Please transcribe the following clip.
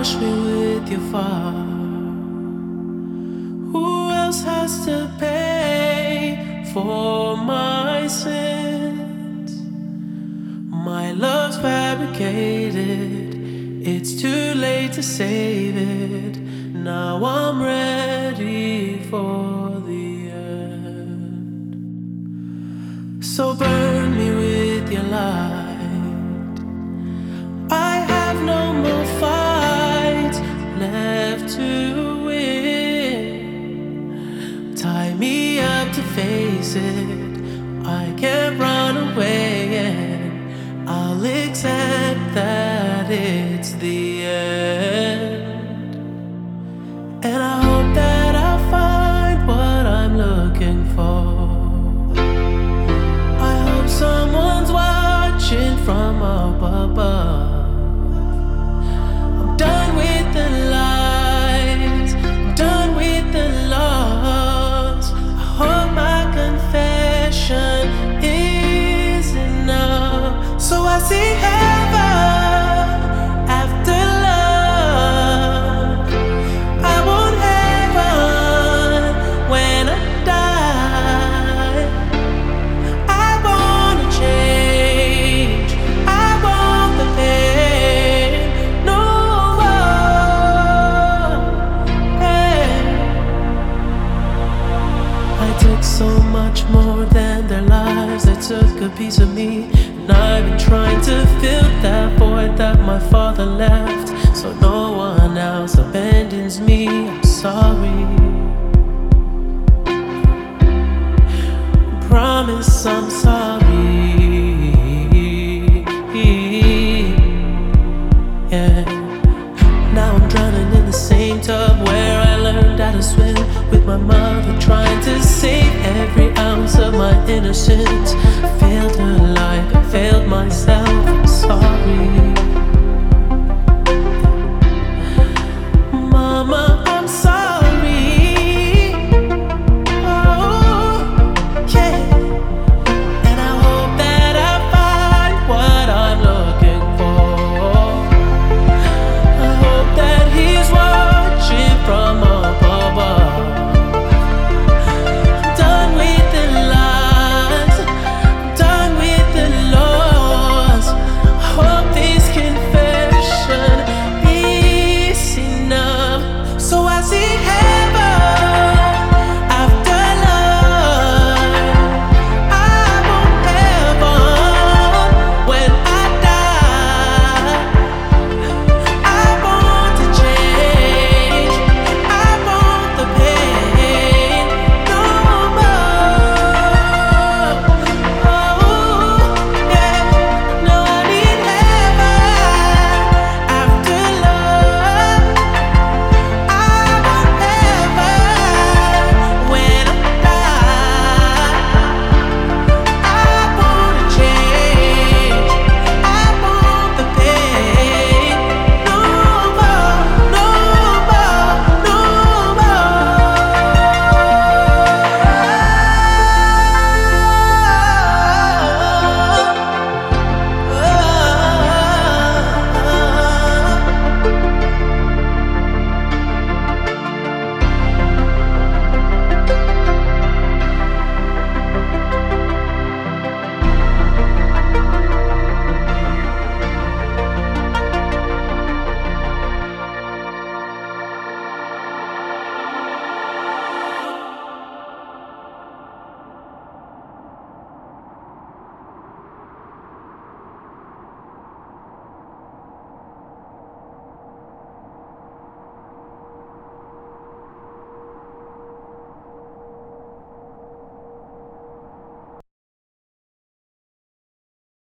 wash me with your fire. Who else has to pay for my sins? My love's fabricated, it's too late to save it. Now I'm ready for the end. So burn me with your light. I have no more fights left to win. Tie me up to face it, I can't run away, and I'll accept that it's the end. And I hope that I'll find what I'm looking for. I hope someone's watching from up above. I'm done with the lies, I'm done with the loss. I hope my confession is enough. So I see heaven after love. I want heaven when I die. I wanna change, I want the pain no more. Hey. I took so much more than their lives. They took a piece of me, and I've been trying to fill that void that my father left, so no one else abandons me. I'm sorry. Promise I'm sorry. Yeah. Now I'm drowning in the same tub where I learned how to swim with my mother, trying to save every ounce of my innocence. I failed her like I failed myself.